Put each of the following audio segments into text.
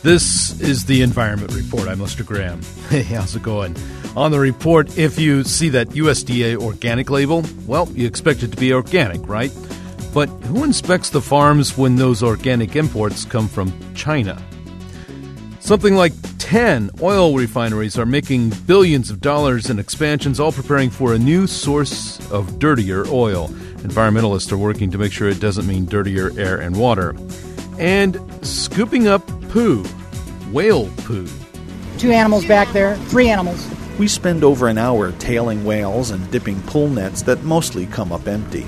This is the Environment Report. I'm Lester Graham. Hey, how's it going? On the report, if you see that USDA organic label, well, you expect it to be organic, right? But who inspects the farms when those organic imports come from China? Something like 10 oil refineries are making billions of dollars in expansions, all preparing for a new source of dirtier oil. Environmentalists are working to make sure it doesn't mean dirtier air and water. And scooping up poo, whale poo. 2 animals back there, 3 animals. We spend over an hour tailing whales and dipping pool nets that mostly come up empty.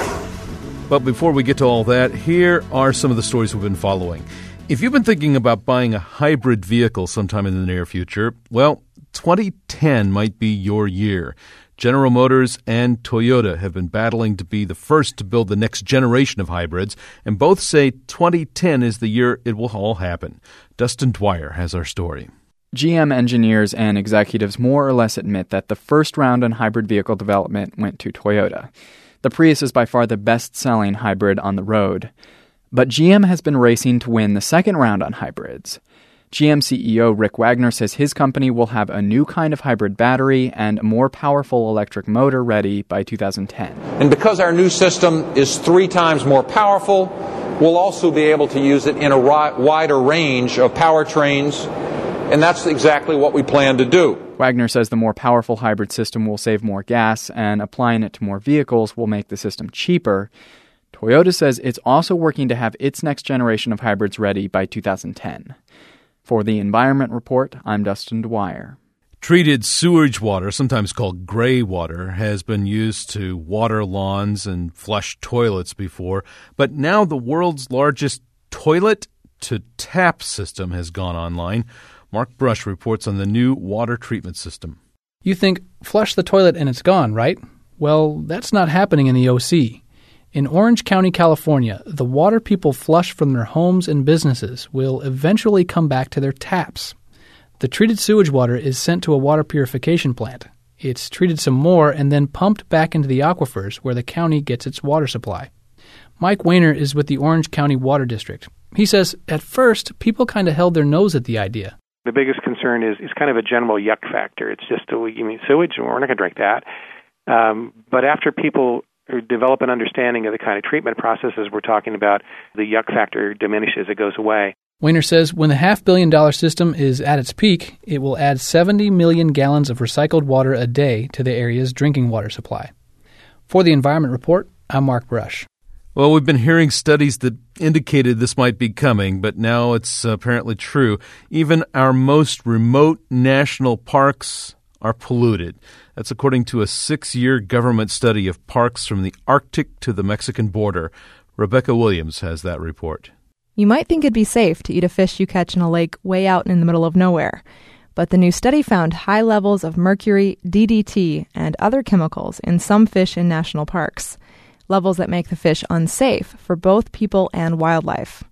But before we get to all that, here are some of the stories we've been following. If you've been thinking about buying a hybrid vehicle sometime in the near future, well, 2010 might be your year. General Motors and Toyota have been battling to be the first to build the next generation of hybrids, and both say 2010 is the year it will all happen. Dustin Dwyer has our story. GM engineers and executives more or less admit that the first round on hybrid vehicle development went to Toyota. The Prius is by far the best-selling hybrid on the road. But GM has been racing to win the second round on hybrids. GM CEO Rick Wagner says his company will have a new kind of hybrid battery and a more powerful electric motor ready by 2010. And because our new system is 3 times more powerful, we'll also be able to use it in a wider range of powertrains, and that's exactly what we plan to do. Wagner says the more powerful hybrid system will save more gas, and applying it to more vehicles will make the system cheaper. Toyota says it's also working to have its next generation of hybrids ready by 2010. For the Environment Report, I'm Dustin Dwyer. Treated sewage water, sometimes called gray water, has been used to water lawns and flush toilets before, but now the world's largest toilet-to-tap system has gone online. Mark Brush reports on the new water treatment system. You think, flush the toilet and it's gone, right? Well, that's not happening in the OC. In Orange County, California, the water people flush from their homes and businesses will eventually come back to their taps. The treated sewage water is sent to a water purification plant. It's treated some more and then pumped back into the aquifers where the county gets its water supply. Mike Weiner is with the Orange County Water District. He says, at first, people kind of held their nose at the idea. The biggest concern is kind of a general yuck factor. It's just, you mean sewage? We're not going to drink that. But after people develop an understanding of the kind of treatment processes we're talking about, the yuck factor diminishes, it goes away. Weiner says when the $500 million system is at its peak, it will add 70 million gallons of recycled water a day to the area's drinking water supply. For the Environment Report, I'm Mark Brush. Well, we've been hearing studies that indicated this might be coming, but now it's apparently true. Even our most remote national parks are polluted. That's according to a 6-year government study of parks from the Arctic to the Mexican border. Rebecca Williams has that report. You might think it'd be safe to eat a fish you catch in a lake way out in the middle of nowhere. But the new study found high levels of mercury, DDT, and other chemicals in some fish in national parks, levels that make the fish unsafe for both people and wildlife.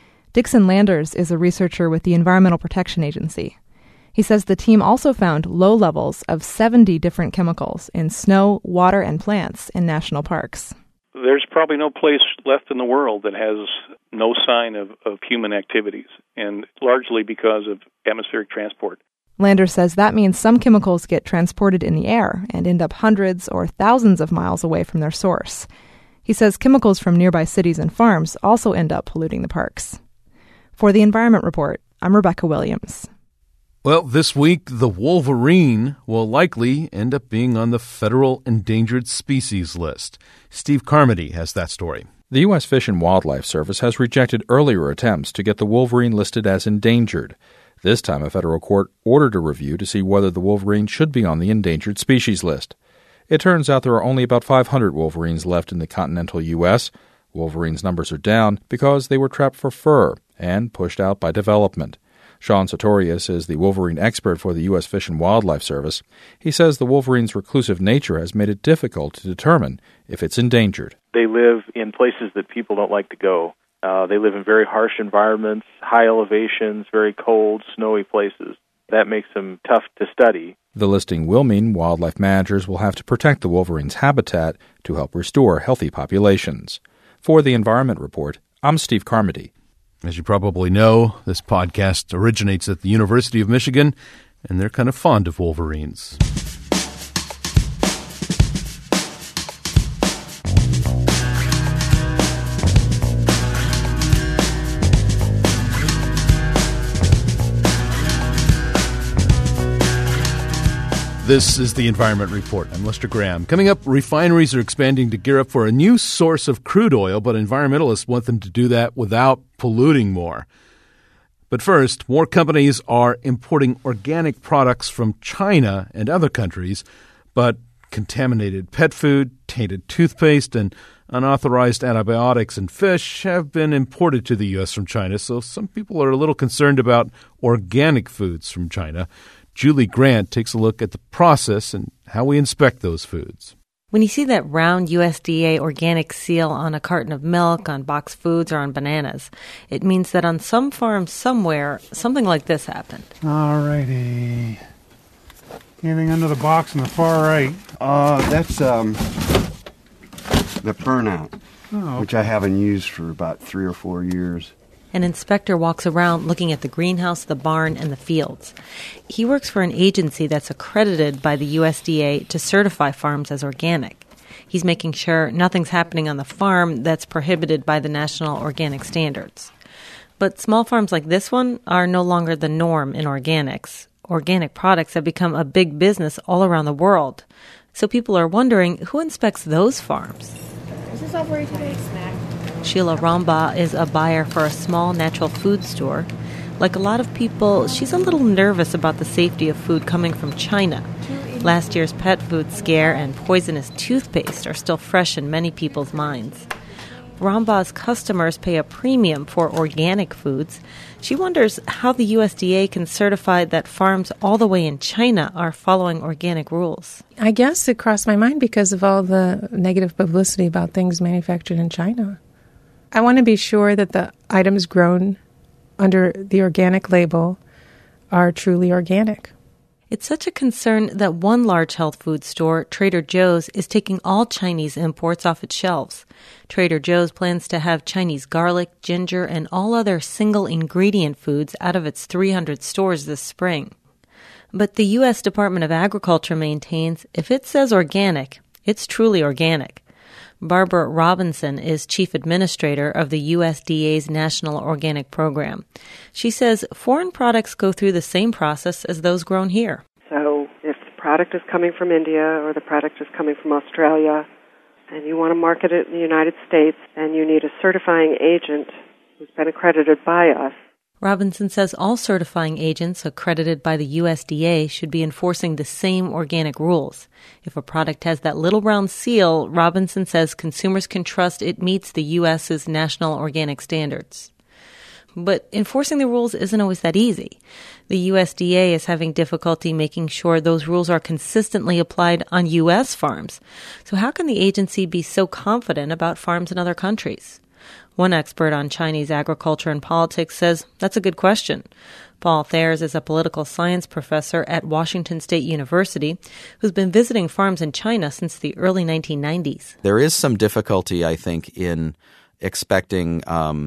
Dixon Landers is a researcher with the Environmental Protection Agency. He says the team also found low levels of 70 different chemicals in snow, water, and plants in national parks. There's probably no place left in the world that has no sign of human activities, and largely because of atmospheric transport. Landers says that means some chemicals get transported in the air and end up hundreds or thousands of miles away from their source. He says chemicals from nearby cities and farms also end up polluting the parks. For the Environment Report, I'm Rebecca Williams. Well, this week, the wolverine will likely end up being on the federal endangered species list. Steve Carmody has that story. The U.S. Fish and Wildlife Service has rejected earlier attempts to get the wolverine listed as endangered. This time, a federal court ordered a review to see whether the wolverine should be on the endangered species list. It turns out there are only about 500 wolverines left in the continental U.S. Wolverines' numbers are down because they were trapped for fur and pushed out by development. Sean Sartorius is the wolverine expert for the U.S. Fish and Wildlife Service. He says the wolverine's reclusive nature has made it difficult to determine if it's endangered. They live in places that people don't like to go. They live in very harsh environments, high elevations, very cold, snowy places. That makes them tough to study. The listing will mean wildlife managers will have to protect the wolverine's habitat to help restore healthy populations. For the Environment Report, I'm Steve Carmody. As you probably know, this podcast originates at the University of Michigan, and they're kind of fond of wolverines. This is the Environment Report. I'm Lester Graham. Coming up, refineries are expanding to gear up for a new source of crude oil, but environmentalists want them to do that without polluting more. But first, more companies are importing organic products from China and other countries, but contaminated pet food, tainted toothpaste, and unauthorized antibiotics in fish have been imported to the U.S. from China, so some people are a little concerned about organic foods from China. Julie Grant takes a look at the process and how we inspect those foods. When you see that round USDA organic seal on a carton of milk, on boxed foods, or on bananas, it means that on some farm somewhere, something like this happened. All righty. Anything under the box on the far right? That's the Purnout, which I haven't used for about 3 or 4 years. An inspector walks around looking at the greenhouse, the barn, and the fields. He works for an agency that's accredited by the USDA to certify farms as organic. He's making sure nothing's happening on the farm that's prohibited by the national organic standards. But small farms like this one are no longer the norm in organics. Organic products have become a big business all around the world. So people are wondering, who inspects those farms? Is this all for you today? Snack. Sheila Ramba is a buyer for a small natural food store. Like a lot of people, she's a little nervous about the safety of food coming from China. Last year's pet food scare and poisonous toothpaste are still fresh in many people's minds. Ramba's customers pay a premium for organic foods. She wonders how the USDA can certify that farms all the way in China are following organic rules. I guess it crossed my mind because of all the negative publicity about things manufactured in China. I want to be sure that the items grown under the organic label are truly organic. It's such a concern that one large health food store, Trader Joe's, is taking all Chinese imports off its shelves. Trader Joe's plans to have Chinese garlic, ginger, and all other single-ingredient foods out of its 300 stores this spring. But the U.S. Department of Agriculture maintains if it says organic, it's truly organic. Barbara Robinson is chief administrator of the USDA's National Organic Program. She says foreign products go through the same process as those grown here. So if the product is coming from India or the product is coming from Australia and you want to market it in the United States, then you need a certifying agent who's been accredited by us. Robinson says all certifying agents accredited by the USDA should be enforcing the same organic rules. If a product has that little round seal, Robinson says consumers can trust it meets the U.S.'s national organic standards. But enforcing the rules isn't always that easy. The USDA is having difficulty making sure those rules are consistently applied on U.S. farms. So how can the agency be so confident about farms in other countries? One expert on Chinese agriculture and politics says that's a good question. Paul Thayers is a political science professor at Washington State University who's been visiting farms in China since the early 1990s. There is some difficulty, I think, in expecting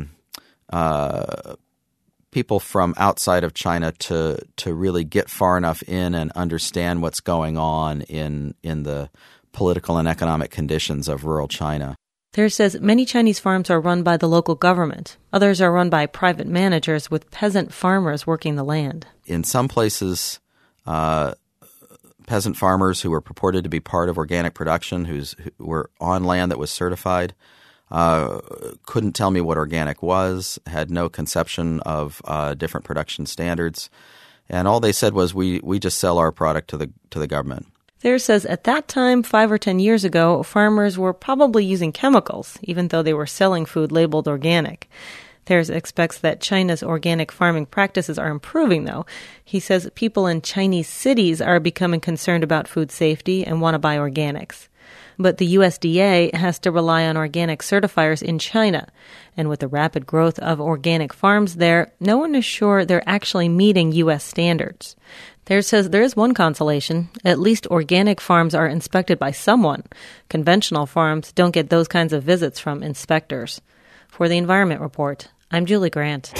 people from outside of China to really get far enough in and understand what's going on in the political and economic conditions of rural China. Thayers says many Chinese farms are run by the local government. Others are run by private managers with peasant farmers working the land. In some places, peasant farmers who were purported to be part of organic production, who were on land that was certified, couldn't tell me what organic was, had no conception of different production standards, and all they said was, we just sell our product to the government. Thayers says at that time, 5 or 10 years ago, farmers were probably using chemicals, even though they were selling food labeled organic. Thayers expects that China's organic farming practices are improving, though. He says people in Chinese cities are becoming concerned about food safety and want to buy organics. But the USDA has to rely on organic certifiers in China. And with the rapid growth of organic farms there, no one is sure they're actually meeting U.S. standards. Thayers says there is one consolation. At least organic farms are inspected by someone. Conventional farms don't get those kinds of visits from inspectors. For the Environment Report, I'm Julie Grant.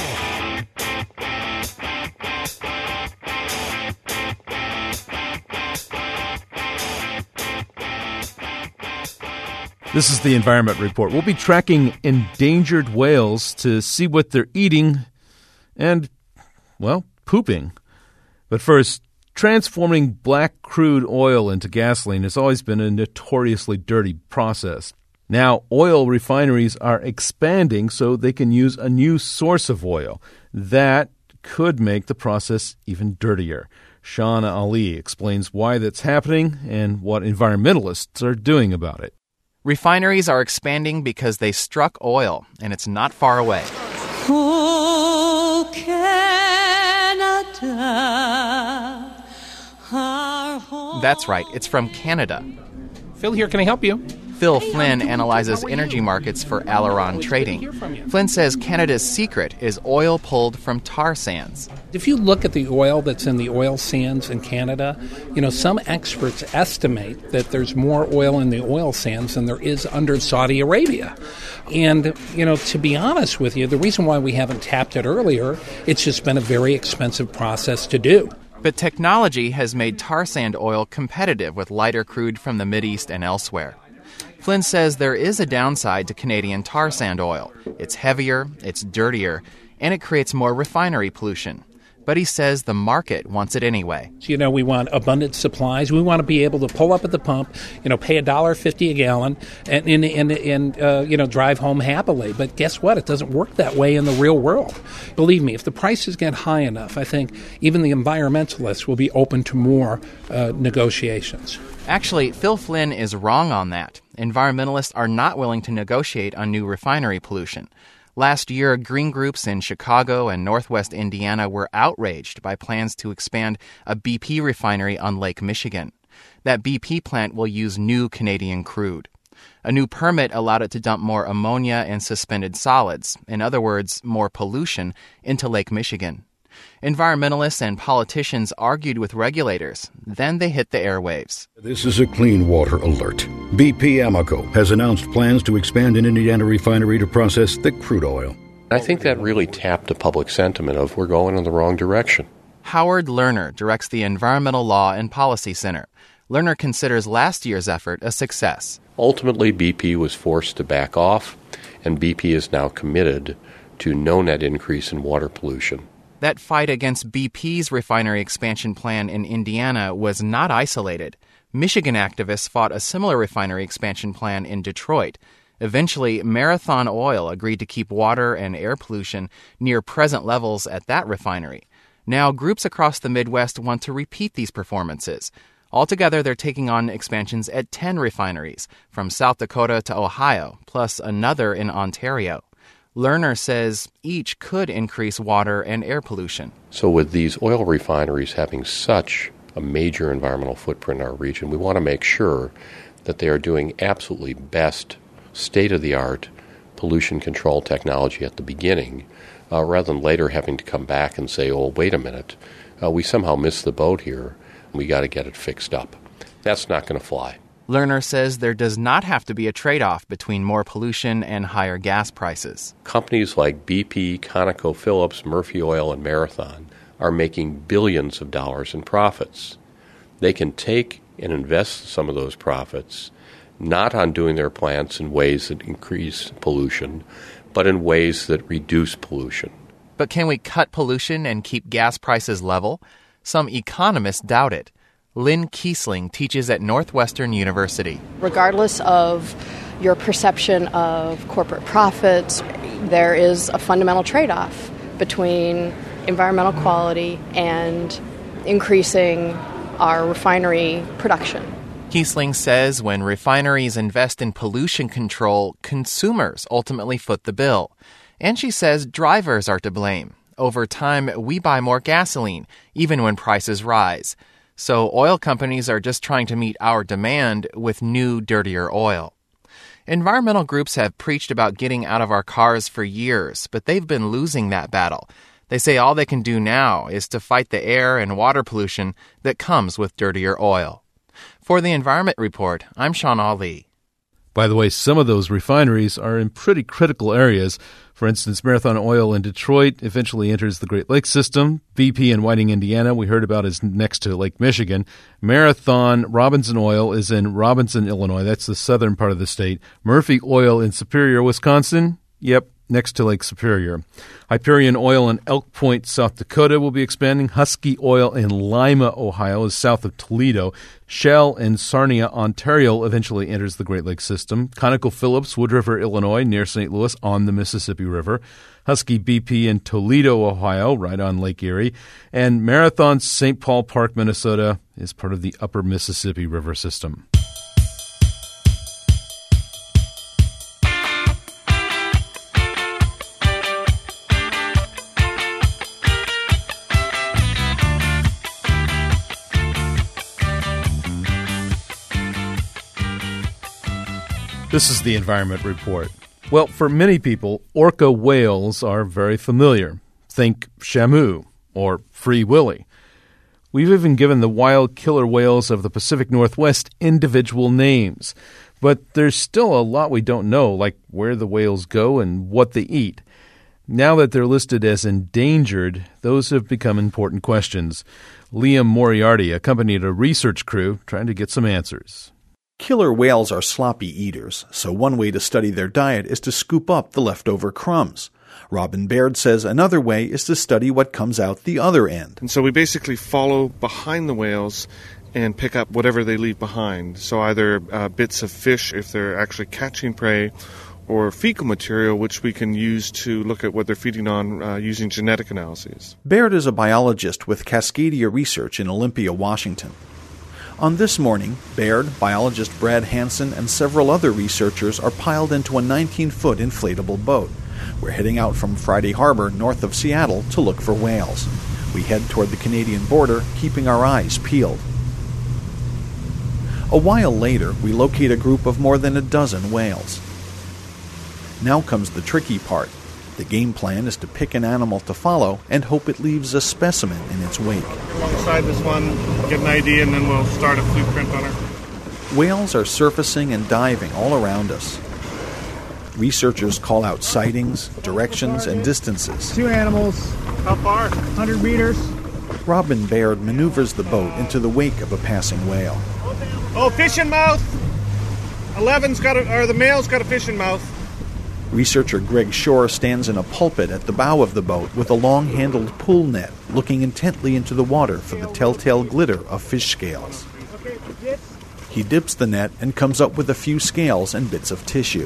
This is the Environment Report. We'll be tracking endangered whales to see what they're eating and, well, pooping. But first, transforming black crude oil into gasoline has always been a notoriously dirty process. Now, oil refineries are expanding so they can use a new source of oil. That could make the process even dirtier. Shauna Ali explains why that's happening and what environmentalists are doing about it. Refineries are expanding because they struck oil, and it's not far away. Oh, Canada, our home. That's right, it's from Canada. Phil here, can I help you? Phil Flynn analyzes energy markets for Aileron Trading. Flynn says Canada's secret is oil pulled from tar sands. If you look at the oil that's in the oil sands in Canada, some experts estimate that there's more oil in the oil sands than there is under Saudi Arabia. And, to be honest with you, the reason why we haven't tapped it earlier, it's just been a very expensive process to do. But technology has made tar sand oil competitive with lighter crude from the Mideast and elsewhere. Flynn says there is a downside to Canadian tar sand oil. It's heavier, it's dirtier, and it creates more refinery pollution. But he says the market wants it anyway. We want abundant supplies. We want to be able to pull up at the pump, pay $1.50 a gallon and drive home happily. But guess what? It doesn't work that way in the real world. Believe me, if the prices get high enough, I think even the environmentalists will be open to more negotiations. Actually, Phil Flynn is wrong on that. Environmentalists are not willing to negotiate on new refinery pollution. Last year, green groups in Chicago and northwest Indiana were outraged by plans to expand a BP refinery on Lake Michigan. That BP plant will use new Canadian crude. A new permit allowed it to dump more ammonia and suspended solids, in other words, more pollution, into Lake Michigan. Environmentalists and politicians argued with regulators. Then they hit the airwaves. This is a clean water alert. BP Amoco has announced plans to expand an Indiana refinery to process thick crude oil. I think that really tapped the public sentiment of we're going in the wrong direction. Howard Lerner directs the Environmental Law and Policy Center. Lerner considers last year's effort a success. Ultimately, BP was forced to back off, and BP is now committed to no net increase in water pollution. That fight against BP's refinery expansion plan in Indiana was not isolated. Michigan activists fought a similar refinery expansion plan in Detroit. Eventually, Marathon Oil agreed to keep water and air pollution near present levels at that refinery. Now, groups across the Midwest want to repeat these performances. Altogether, they're taking on expansions at 10 refineries, from South Dakota to Ohio, plus another in Ontario. Lerner says each could increase water and air pollution. So with these oil refineries having such a major environmental footprint in our region, we want to make sure that they are doing absolutely best state-of-the-art pollution control technology at the beginning, rather than later having to come back and say, oh, wait a minute, we somehow missed the boat here. We got to get it fixed up. That's not going to fly. Lerner says there does not have to be a trade-off between more pollution and higher gas prices. Companies like BP, ConocoPhillips, Murphy Oil, and Marathon are making billions of dollars in profits. They can take and invest some of those profits not on doing their plants in ways that increase pollution, but in ways that reduce pollution. But can we cut pollution and keep gas prices level? Some economists doubt it. Lynn Kiesling teaches at Northwestern University. Regardless of your perception of corporate profits, there is a fundamental trade-off between environmental quality and increasing our refinery production. Kiesling says when refineries invest in pollution control, consumers ultimately foot the bill. And she says drivers are to blame. Over time, we buy more gasoline, even when prices rise. So oil companies are just trying to meet our demand with new, dirtier oil. Environmental groups have preached about getting out of our cars for years, but they've been losing that battle. They say all they can do now is to fight the air and water pollution that comes with dirtier oil. For the Environment Report, I'm Sean Ali. By the way, some of those refineries are in pretty critical areas. For instance, Marathon Oil in Detroit eventually enters the Great Lakes system. BP in Whiting, Indiana, we heard about, is next to Lake Michigan. Marathon Robinson Oil is in Robinson, Illinois. That's the southern part of the state. Murphy Oil in Superior, Wisconsin. Yep, next to Lake Superior. Hyperion Oil in Elk Point, South Dakota will be expanding. Husky Oil in Lima, Ohio is south of Toledo. Shell in Sarnia, Ontario eventually enters the Great Lakes system. ConocoPhillips, Wood River, Illinois, near St. Louis on the Mississippi River. Husky BP in Toledo, Ohio, right on Lake Erie. And Marathon St. Paul Park, Minnesota is part of the upper Mississippi River system. This is the Environment Report. Well, for many people, orca whales are very familiar. Think Shamu or Free Willy. We've even given the wild killer whales of the Pacific Northwest individual names. But there's still a lot we don't know, like where the whales go and what they eat. Now that they're listed as endangered, those have become important questions. Liam Moriarty accompanied a research crew trying to get some answers. Killer whales are sloppy eaters, so one way to study their diet is to scoop up the leftover crumbs. Robin Baird says another way is to study what comes out the other end. And so we basically follow behind the whales and pick up whatever they leave behind. So either bits of fish if they're actually catching prey, or fecal material which we can use to look at what they're feeding on using genetic analyses. Baird is a biologist with Cascadia Research in Olympia, Washington. On This Morning, Baird, biologist Brad Hansen, and several other researchers are piled into a 19-foot inflatable boat. We're heading out from Friday Harbor, north of Seattle, to look for whales. We head toward the Canadian border, keeping our eyes peeled. A while later, we locate a group of more than a dozen whales. Now comes the tricky part. The game plan is to pick an animal to follow and hope it leaves a specimen in its wake. Alongside this one, get an ID, and then we'll start a footprint on her. Whales are surfacing and diving all around us. Researchers call out sightings, directions, and distances. 2 animals. How far? 100 meters. Robin Baird maneuvers the boat into the wake of a passing whale. Oh, fish in mouth! The male's got a fish in mouth. Researcher Greg Shore stands in a pulpit at the bow of the boat with a long-handled pull net, looking intently into the water for the telltale glitter of fish scales. He dips the net and comes up with a few scales and bits of tissue.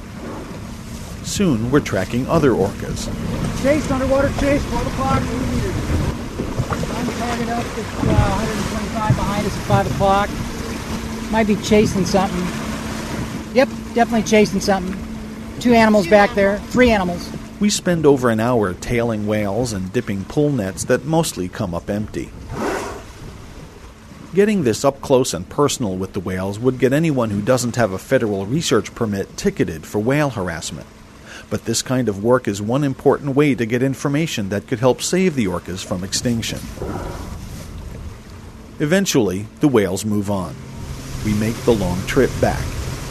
Soon we're tracking other orcas. Chase, underwater chase, 12 o'clock. I'm target up at 125 behind us at 5 o'clock. Might be chasing something. Yep, definitely chasing something. 2 animals back there, 3 animals. We spend over an hour tailing whales and dipping pull nets that mostly come up empty. Getting this up close and personal with the whales would get anyone who doesn't have a federal research permit ticketed for whale harassment. But this kind of work is one important way to get information that could help save the orcas from extinction. Eventually, the whales move on. We make the long trip back.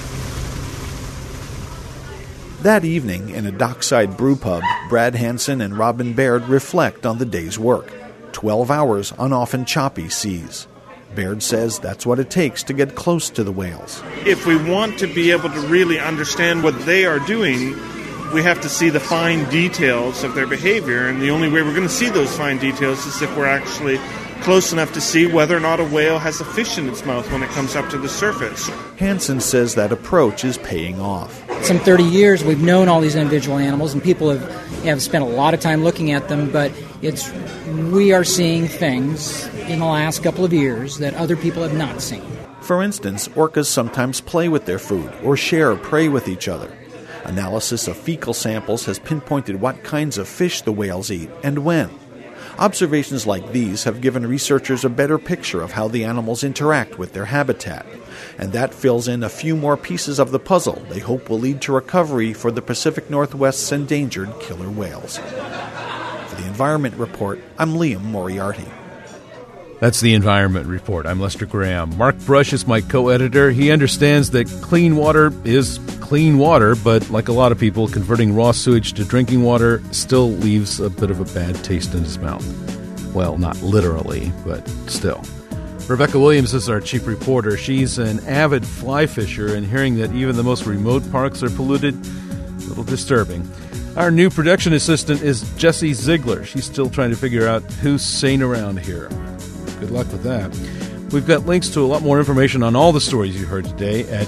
That evening, in a dockside brew pub, Brad Hansen and Robin Baird reflect on the day's work. 12 hours on often choppy seas. Baird says that's what it takes to get close to the whales. If we want to be able to really understand what they are doing, we have to see the fine details of their behavior, and the only way we're going to see those fine details is if we're actually close enough to see whether or not a whale has a fish in its mouth when it comes up to the surface. Hansen says that approach is paying off. Some 30 years we've known all these individual animals, and people have spent a lot of time looking at them, but we are seeing things in the last couple of years that other people have not seen. For instance, orcas sometimes play with their food or share prey with each other. Analysis of fecal samples has pinpointed what kinds of fish the whales eat and when. Observations like these have given researchers a better picture of how the animals interact with their habitat, and that fills in a few more pieces of the puzzle they hope will lead to recovery for the Pacific Northwest's endangered killer whales. For the Environment Report, I'm Liam Moriarty. That's the Environment Report. I'm Lester Graham. Mark Brush is my co-editor. He understands that clean water is clean water, but like a lot of people, converting raw sewage to drinking water still leaves a bit of a bad taste in his mouth. Well, not literally, but still. Rebecca Williams is our chief reporter. She's an avid fly fisher, and hearing that even the most remote parks are polluted, a little disturbing. Our new production assistant is Jessie Ziegler. She's still trying to figure out who's sane around here. Good luck with that. We've got links to a lot more information on all the stories you heard today at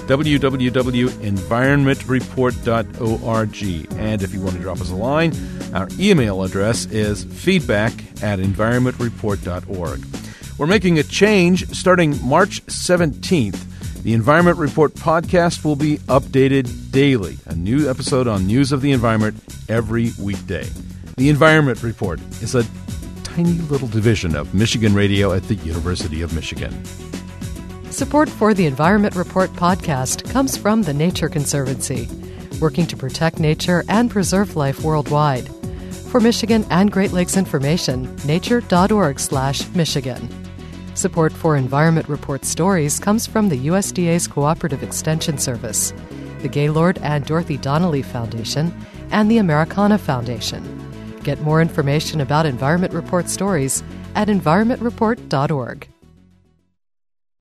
www.environmentreport.org. And if you want to drop us a line, our email address is feedback@environmentreport.org. We're making a change starting March 17th. The Environment Report podcast will be updated daily, a new episode on news of the environment every weekday. The Environment Report is a tiny little division of Michigan Radio at the University of Michigan. Support for the Environment Report podcast comes from the Nature Conservancy, working to protect nature and preserve life worldwide. For Michigan and Great Lakes information, nature.org/Michigan. Support for Environment Report stories comes from the USDA's Cooperative Extension Service, the Gaylord and Dorothy Donnelly Foundation, and the Americana Foundation. Get more information about Environment Report stories at environmentreport.org.